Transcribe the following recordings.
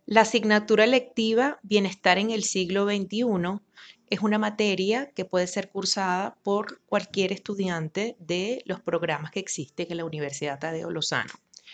La asignatura electiva Bienestar en el siglo XXI es una materia que puede ser cursada por cualquier estudiante de los programas que existen en la Universidad Tadeo Lozano.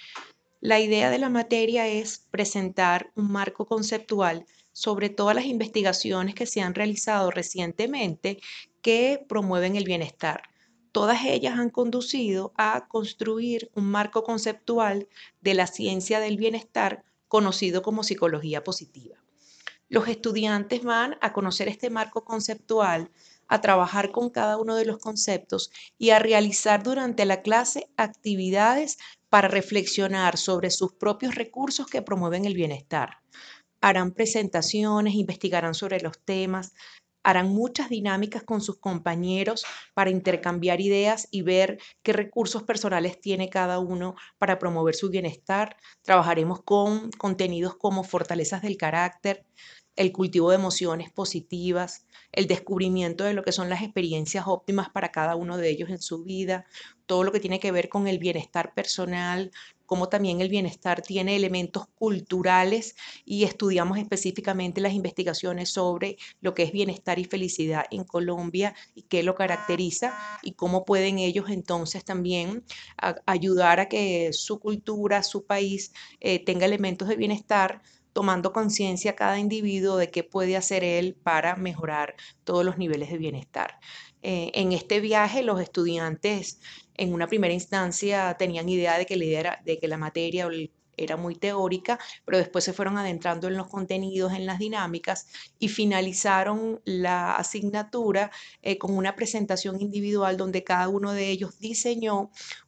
La idea de la materia es presentar un marco conceptual sobre todas las investigaciones que se han realizado recientemente que promueven el bienestar. Todas ellas han conducido a construir un marco conceptual de la ciencia del bienestar conocido como psicología positiva. Los estudiantes van a conocer este marco conceptual, a trabajar con cada uno de los conceptos y a realizar durante la clase actividades para reflexionar sobre sus propios recursos que promueven el bienestar. Harán presentaciones, investigarán sobre los temas, harán muchas dinámicas con sus compañeros para intercambiar ideas y ver qué recursos personales tiene cada uno para promover su bienestar. Trabajaremos con contenidos como fortalezas del carácter, el cultivo de emociones positivas, el descubrimiento de lo que son las experiencias óptimas para cada uno de ellos en su vida, todo lo que tiene que ver con el bienestar personal, como también el bienestar tiene elementos culturales y estudiamos específicamente las investigaciones sobre lo que es bienestar y felicidad en Colombia y qué lo caracteriza y cómo pueden ellos entonces también ayudar a que su cultura, su país tenga elementos de bienestar, tomando conciencia cada individuo de qué puede hacer él para mejorar todos los niveles de bienestar. En este viaje, los estudiantes en una primera instancia tenían idea de que la materia era muy teórica, pero después se fueron adentrando en los contenidos, en las dinámicas y finalizaron la asignatura con una presentación individual donde cada uno de ellos diseñó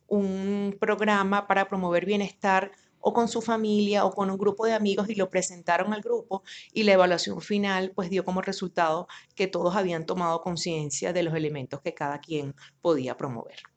un programa para promover bienestar o con su familia o con un grupo de amigos y lo presentaron al grupo y la evaluación final pues dio como resultado que todos habían tomado conciencia de los elementos que cada quien podía promover.